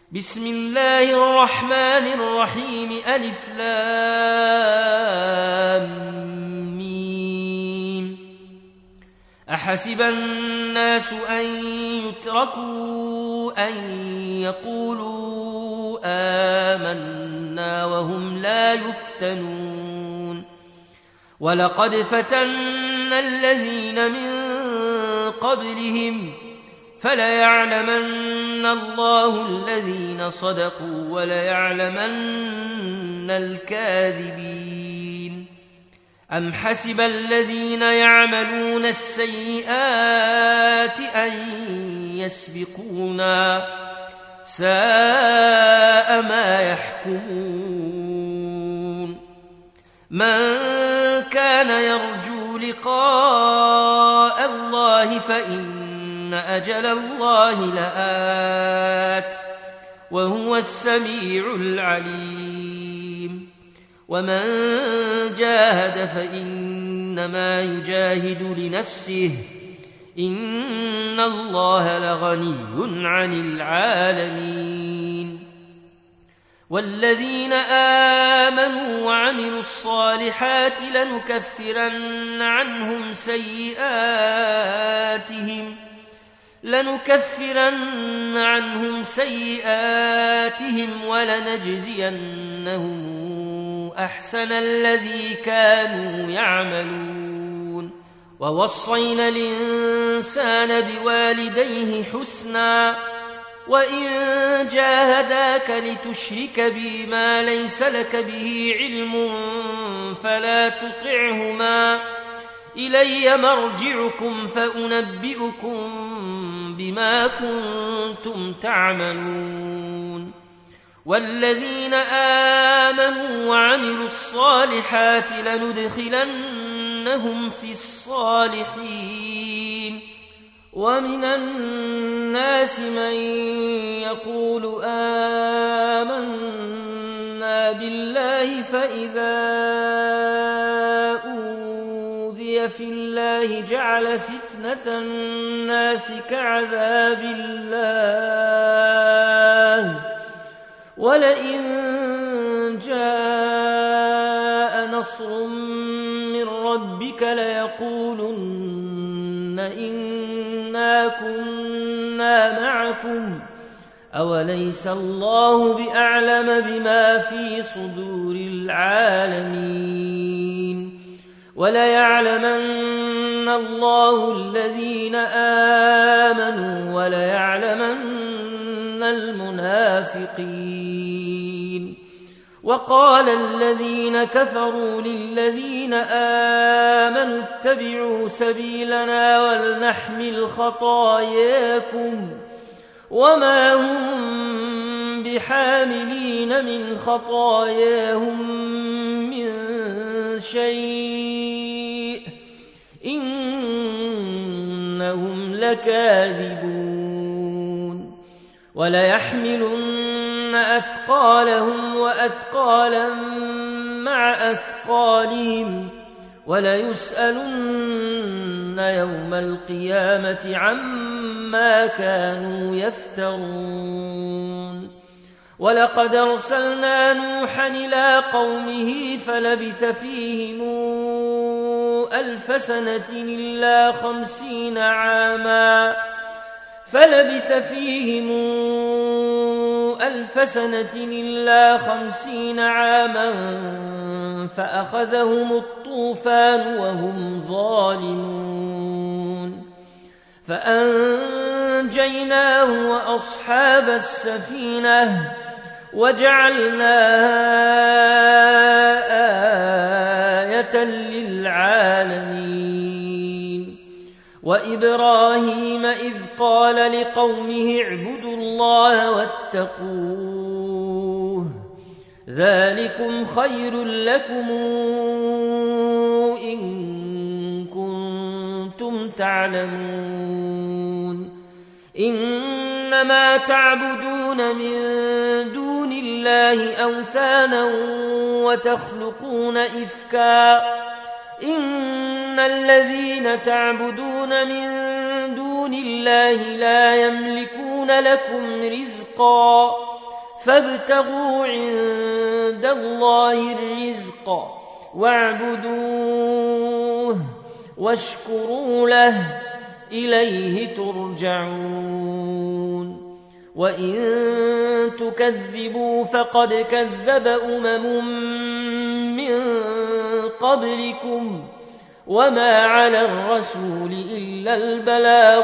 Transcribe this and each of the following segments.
بسم الله الرحمن الرحيم ألف لام ميم. أحسب الناس أن يتركوا أن يقولوا آمنا وهم لا يفتنون. ولقد فتنا الذين من قبلهم فليعلمن الله الذين صدقوا وليعلمن الكاذبين. أم حسب الذين يعملون السيئات أن يسبقونا ساء ما يحكمون. من كان يرجو لقاء الله فإن أجل الله لآت وهو السميع العليم. ومن جاهد فإنما يجاهد لنفسه إن الله لغني عن العالمين. والذين آمنوا وعملوا الصالحات لنكفرن عنهم سيئاتهم ولنجزينهم أحسن الذي كانوا يعملون. ووصينا الإنسان بوالديه حسنا وإن جاهداك لتشرك بي ما ليس لك به علم فلا تطعهما إلي مرجعكم فأنبئكم بما كنتم تعملون. والذين آمنوا وعملوا الصالحات لندخلنهم في الصالحين. ومن الناس من يقول آمنا بالله فإذا أوذي في الله جعل فتنة الناس كعذاب الله ولئن جاء نصر من ربك ليقولن إنا كنا معكم أوليس الله بأعلم بما في صدور العالمين. وليعلمن الله الذين آمنوا وليعلمن المنافقين. وقال الذين كفروا للذين آمنوا اتبعوا سبيلنا ولنحمل خطاياكم وما هم بحاملين من خطاياهم من شيء إنهم لكاذبون. وليحملن أثقالهم وأثقالا مع أثقالهم وليسألن يوم القيامة عما كانوا يفترون. ولقد أرسلنا نوحا إلى قومه فلبث فيهم 1000 سنة إلا 50 عاما فأخذهم الطوفان وهم ظالمون. فأنجيناه وأصحاب السفينة وجعلناها آية للعالمين. وإبراهيم إذ قال لقومه اعبدوا الله واتقوه ذلكم خير لكم إن كنتم تعلمون. إنما تعبدون من دون الله أوثانا وتخلقون إفكا إن الذين تعبدون من دون الله لا يملكون لكم رزقا فابتغوا عند الله الرزق واعبدوه واشكروا له إليه ترجعون وإن تكذبوا فقد كذب من قبلكم وما على الرسول إلا البلاغ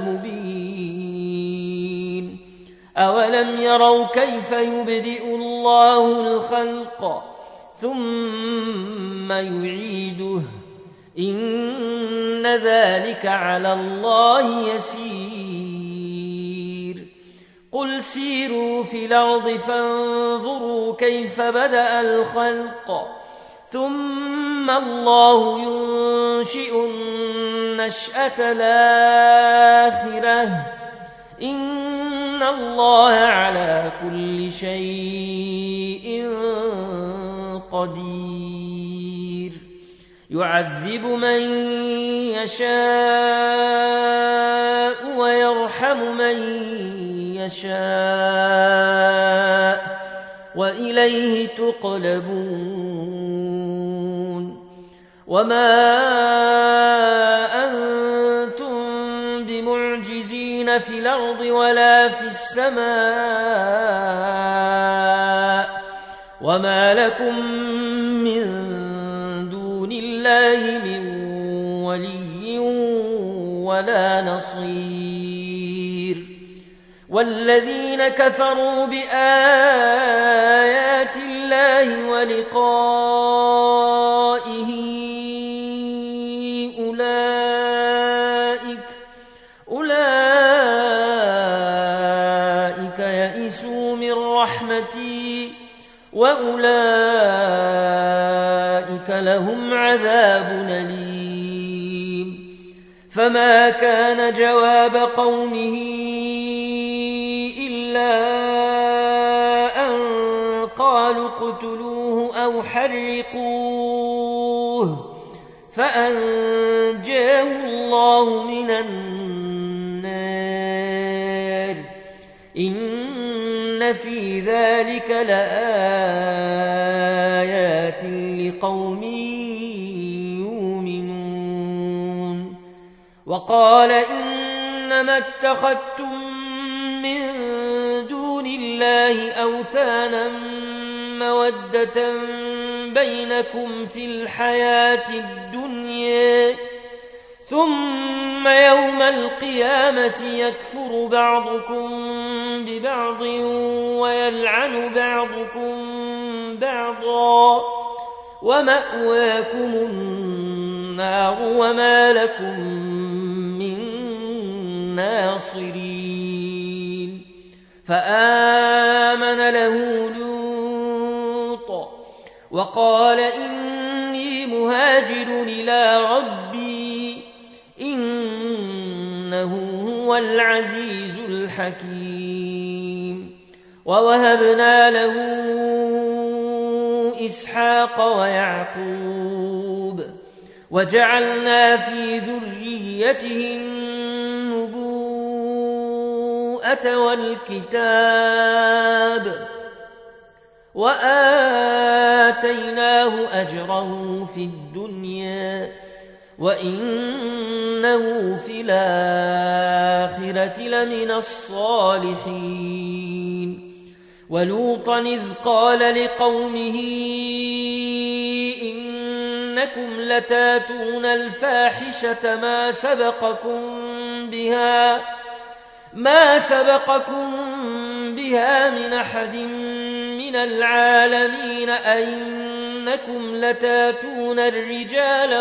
المبين أولم يروا كيف يبدئ الله الخلق ثم يعيده إن ذلك على الله يسير قل سيروا في الأرض فانظروا كيف بدأ الخلق ثم الله ينشئ النشأة الآخرة إن الله على كل شيء قدير يعذب من يشاء ويرحم من يشاء وإليه تقلبون وما أنتم بمعجزين في الأرض ولا في السماء وما لكم من دون الله من ولي ولا نصير والذين كفروا بآيات الله ولقائه أولئك يئسوا من رحمتي وأولئك لهم عذاب أليم فما كان جواب قومه إلا أن قالوا اقتلوه أو حرقوه فأنجاه الله من النار إن في ذلك لآيات لقوم يؤمنون وقال إنما اتخذتم من دون الله أوثانا مودة بينكم في الحياة الدنيا ثم يوم القيامة يكفر بعضكم ببعض ويلعن بعضكم بعضا ومأواكم النار وما لكم من ناصرين فآمن له لوط وقال إني مهاجر إلى ربي إنه هو العزيز الحكيم ووهبنا له إسحاق ويعقوب وجعلنا في ذريته النبوءة والكتاب وآتيناه أجره في الدنيا وإنه في الآخرة لمن الصالحين ولوطا إذ قال لقومه إنكم لتاتون الفاحشة ما سبقكم بها من أحد من العالمين أئنكم لتاتون الرجال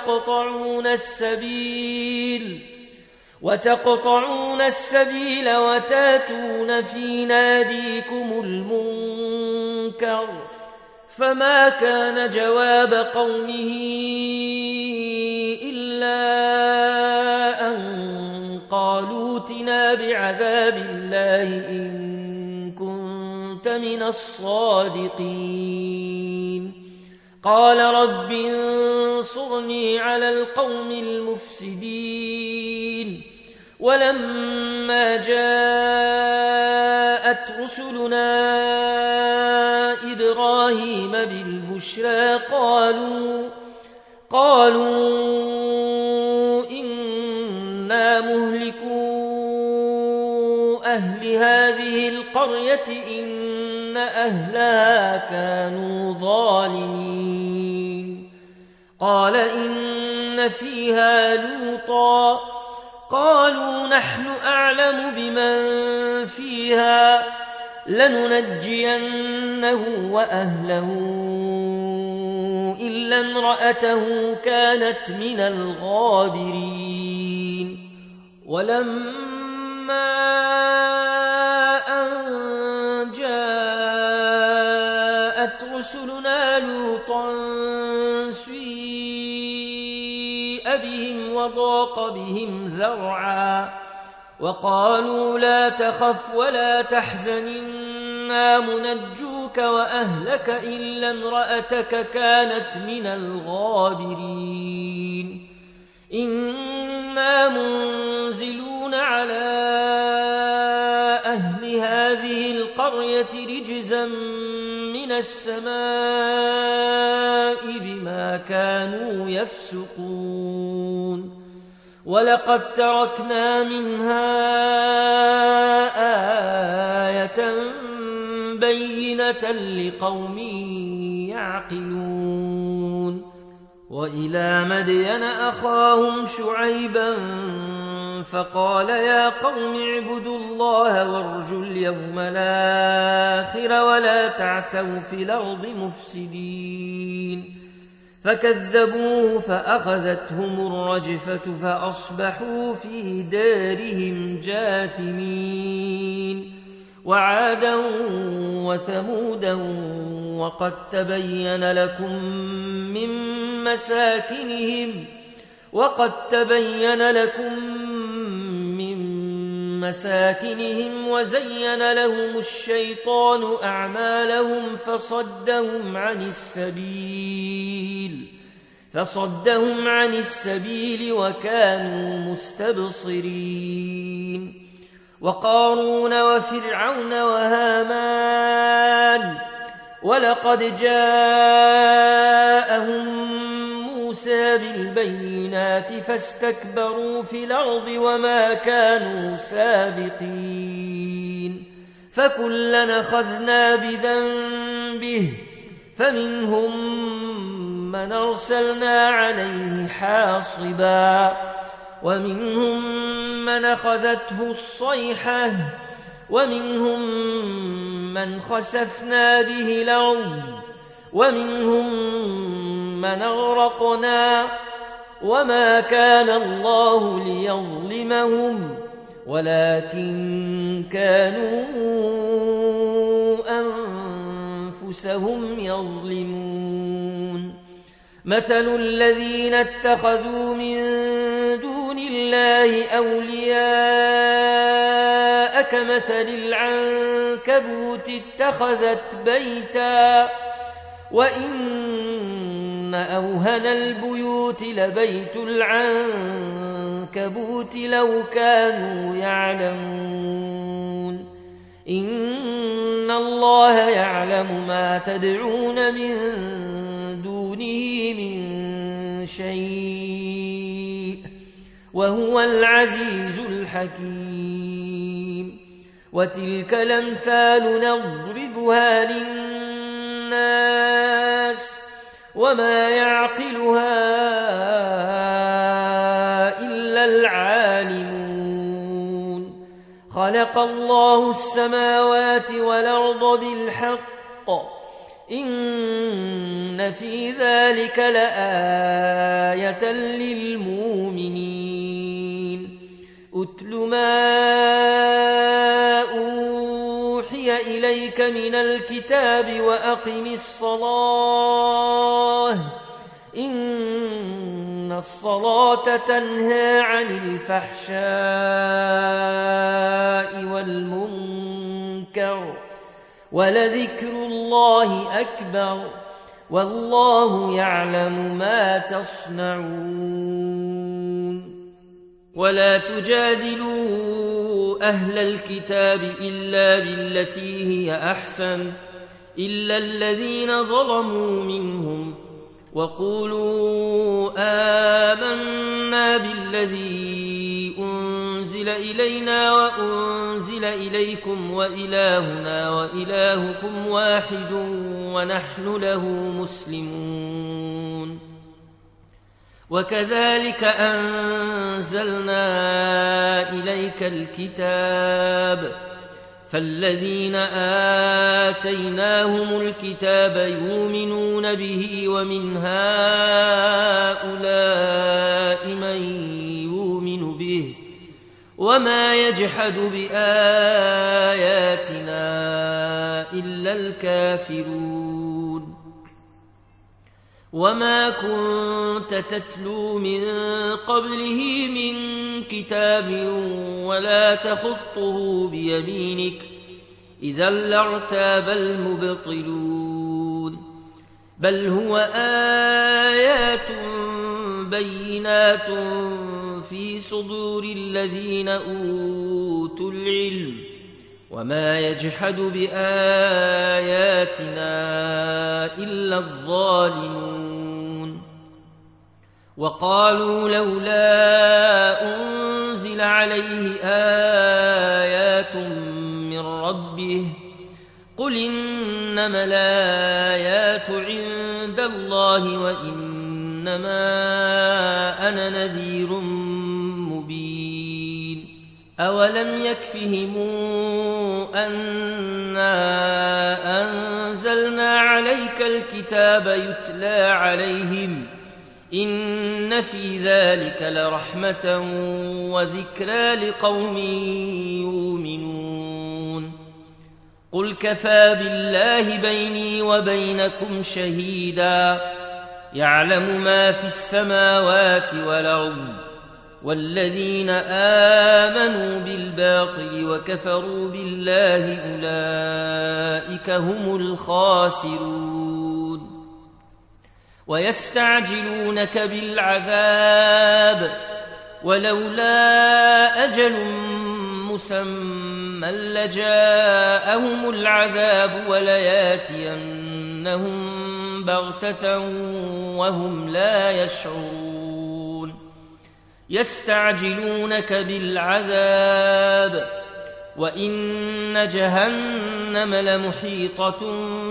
وتقطعون السبيل وتاتون في ناديكم المنكر فما كان جواب قومه إلا أن قالوا ائتنا بعذاب الله إن كنت من الصادقين قال رب انصرني على القوم المفسدين ولما جاءت رسلنا إبراهيم بالبشرى قالوا إنا مهلكو أهل هذه القرية إن أهلها كانوا ظالمين قال إن فيها لوطا قالوا نحن أعلم بمن فيها لننجينه وأهله إلا امرأته كانت من الغابرين ولما أن جاءت رسلنا لوطا سيء بهم وضاق بهم ذرعا وقالوا لا تخف ولا تحزن إنا منجوك وأهلك إلا امرأتك كانت من الغابرين إنا منزلون على أهل هذه القرية رجزا من السماء بما كانوا يفسقون ولقد تركنا منها آية بينة لقوم يعقلون وإلى مدين أخاهم شعيبا فقال يا قوم اعبدوا الله وارجوا اليوم الآخر ولا تعثوا في الأرض مفسدين فكذبوه فأخذتهم الرجفة فأصبحوا في دارهم جاثمين وعادا وثمودا وقد تبين لكم من مساكنهم وزين لهم الشيطان أعمالهم فصدهم عن السبيل وكانوا مستبصرين وقارون وفرعون وهامان ولقد جاءهم موسى بالبينات فاستكبروا في الأرض وما كانوا سابقين فكلنا أخذنا بذنبه فمنهم من أرسلنا عليه حاصبا ومنهم من أخذته الصيحة ومنهم من خسفنا به الأرض ومنهم من أغرقنا وما كان الله ليظلمهم ولكن كانوا أنفسهم يظلمون مثل الذين اتخذوا من دون الله أولياء كمثل العنكبوت اتخذت بيتا وإن أوهن البيوت لبيت العنكبوت لو كانوا يعلمون إن الله يعلم ما تدعون من دونه من شيء وهو العزيز الحكيم وتلك الأمثال نضربها للناس وما يعقلها إلا العالمون خلق الله السماوات والأرض بالحق إن في ذلك لآية للمؤمنين أتل ما أوحي إليك من الكتاب وأقم الصلاة إن الصلاة تنهى عن الفحشاء والمنكر ولذكر الله أكبر والله يعلم ما تصنعون ولا تجادلوا أهل الكتاب إلا بالتي هي أحسن إلا الذين ظلموا منهم وقولوا آمنا بالذي أنزل إلينا وأنزل إليكم وإلهنا وإلهكم واحد ونحن له مسلمون وكذلك أنزلنا إليك الكتاب فالذين آتيناهم الكتاب يؤمنون به ومن هؤلاء من يؤمن به وما يجحد بآياتنا إلا الكافرون وما كنت تتلو من قبله من كتاب ولا تخطه بيمينك إذا لارتاب المبطلون بل هو آيات بينات في صدور الذين أوتوا العلم وما يجحد بآياتنا إلا الظالمون وقالوا لولا أنزل عليه آيات من ربه قل إنما الآيات عند الله وإنما أنا نذير مبين أولم يكفهم أنا أنزلنا عليك الكتاب يتلى عليهم إن في ذلك لرحمة وذكرى لقوم يؤمنون قل كفى بالله بيني وبينكم شهيدا يعلم ما في السماوات والأرض والذين آمنوا بالباطل وكفروا بالله أولئك هم الخاسرون ويستعجلونك بالعذاب ولولا أجل مسمى لجاءهم العذاب ولياتينهم بغتة وهم لا يشعرون يستعجلونك بالعذاب وإن جهنم لمحيطة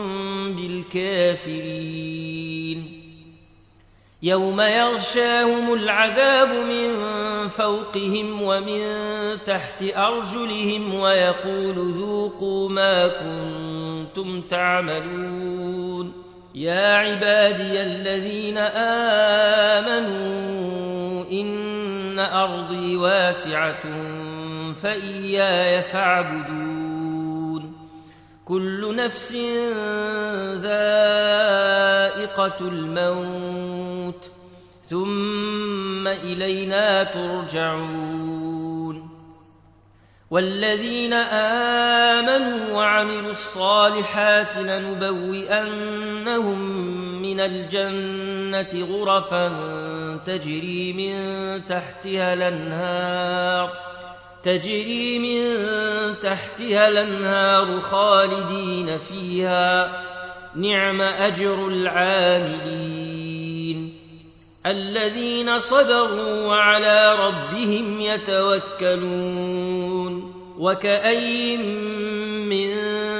بالكافرين يوم يغشاهم العذاب من فوقهم ومن تحت أرجلهم ويقول ذوقوا ما كنتم تعملون يا عبادي الذين آمنوا إن أرضي واسعة فإياي فاعبدون كل نفس ذائقة الموت ثم إلينا ترجعون والذين آمنوا وعملوا الصالحات لنبوئنهم من الجنة غرفا تجري من تحتها الأنهار خالدين فيها نعم أجر العاملين الذين صبروا وعلى ربهم يتوكلون وكأين من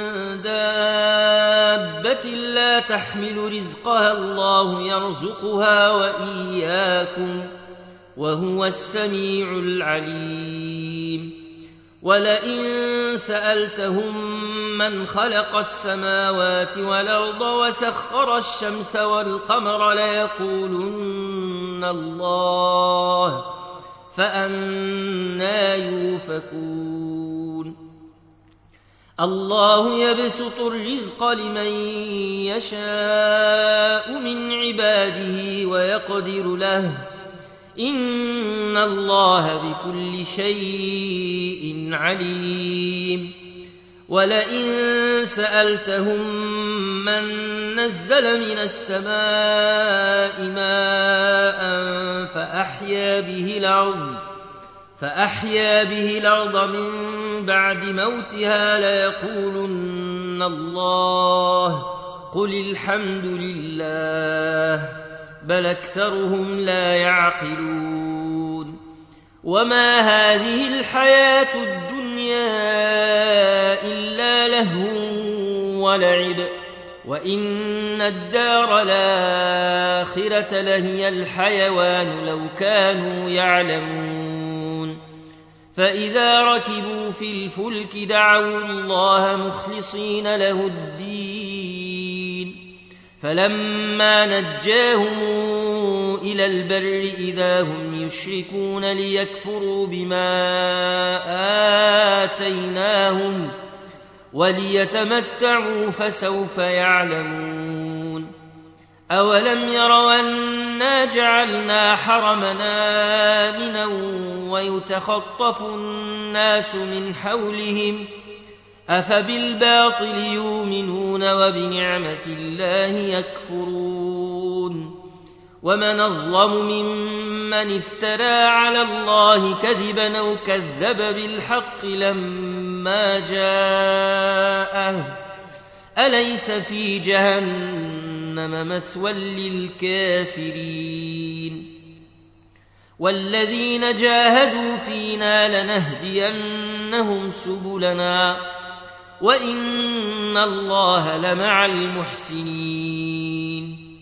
دابة لا تحمل رزقها الله يرزقها وإياكم وهو السميع العليم ولئن سألتهم من خلق السماوات والأرض وسخر الشمس والقمر ليقولن الله فأنى يؤفكون الله يبسط الرزق لمن يشاء من عباده ويقدر له إن الله بكل شيء عليم ولئن سألتهم من نزل من السماء ماء فأحيا به الأرض من بعد موتها ليقولن الله قل الحمد لله بل أكثرهم لا يعقلون وما هذه الحياة الدنيا إلا لهو ولعب وإن الدار الآخرة لهي الحيوان لو كانوا يعلمون فإذا ركبوا في الفلك دعوا الله مخلصين له الدين فلما نجاهم إلى البر إذا هم يشركون ليكفروا بما آتيناهم وليتمتعوا فسوف يعلمون أولم يروا أنا جعلنا حرمنا آمنا ويتخطف الناس من حولهم أفبالباطل يؤمنون وبنعمة الله يكفرون ومن أظلم ممن افترى على الله كذبا أو كذب بالحق لما جاءه أليس في جهنم مثوى للكافرين والذين جاهدوا فينا لنهدينهم سبلنا وإن الله لمع المحسنين